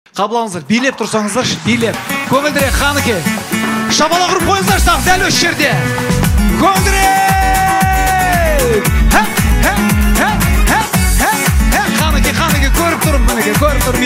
Қабылаңыздар, билеп тұрсаңыздар, билеп. Көңілдірек Ханыке. Шабала құрып қойыңыздар, дәл осы жерде. Көңілдірек! Ханыке, көріп тұрмын, мінеке, көріп тұрмын.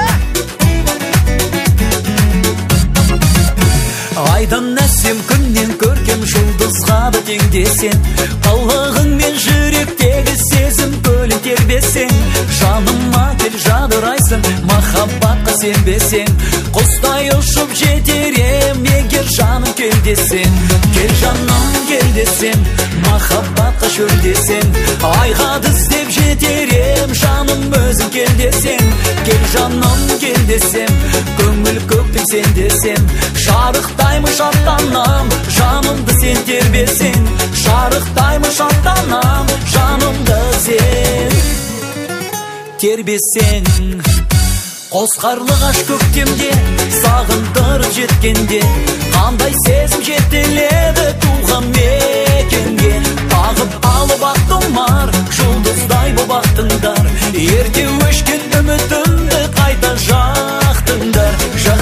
Айдан нәсем күннен көркем жұлдызға бітеңдесен, қалығың мен жүректегі сезім көлін тербесең, жаныма кел жадырайсың, махаббатқа сенбесең, құстай ұшып жетерем, егер жаным кел десең. Кел жаным кел десең, махаббатқа шөл десең, айға діздеп жетерем, жаным өзің кел десең. Кел жаным кел десем, көңіл көктем сен десем, шарықтаймын шаттанам, жанымды сен тербесең. Шарықтаймын шаттанам, жанымды сен тербесең. Қос қарлығаш көктемде сағындырып жеткенде, қандай сезім жетеледі туған мекенге. Тағып алып ақ тұмар, жұлдыздай боп ақтыңдар, ерте өшкен үмітімді қайта жақтыңдар.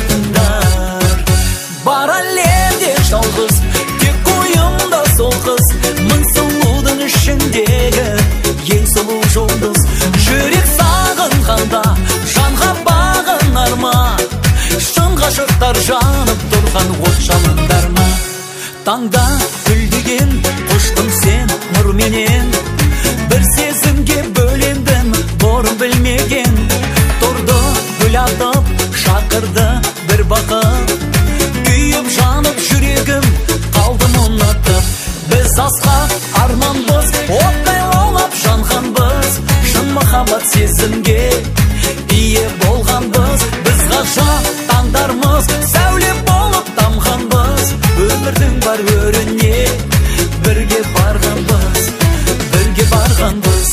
Бар әлемде жалғыз, тек ойымда сол қыз, мың сұлудың ішіндегі ең сұлу жұлдыз. Жүрек сағынғанда жанға бағынар ма, шын ғашықтар жанып тұрған от жалындар ма? Таңда гүлдеген құштың сен нұрменен, бір сезімге бөлендім бұрын білмеген. Тұрды гүл атып шақырды бір бақыт, күйіп жанып жүрегім қалдым ұнатып. Біз асқақ арманбыз, оттай лаулап жанғанбыз, шын махаббат сезімге ие болғанбыз. Біз ғажап таңдармыз, сәуле болып тамғанбыз, өмірдің бар өріне бірге барғанбыз, бірге барғанбыз.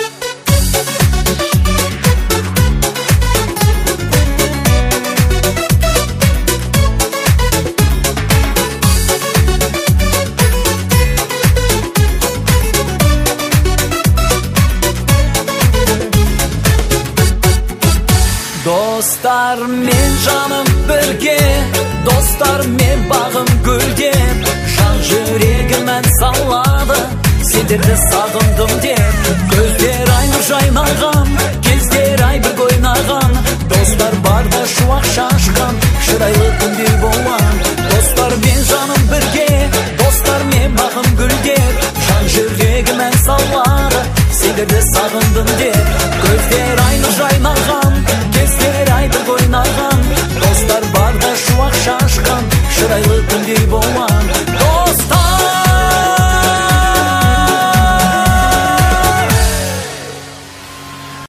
Достар мен жаным бірге, достар мен бағым гүлдеп, жан жүрегім ән салады, сендерді сағындым деп. Көздер ай нұр жайнаған, кездер ай бір ойнаған, достар барда шуақ шашқан, шырайлы күндер болған. Достар мен жаным бірге, достар мен бағым гүлдеп, жан жүрегім ән салады, сендерді сағындым деп. Көздер ай нұр жайнаған, кездер ай бір ойнаған, достар барда шуақ шашқан, шырайлы күндей болған.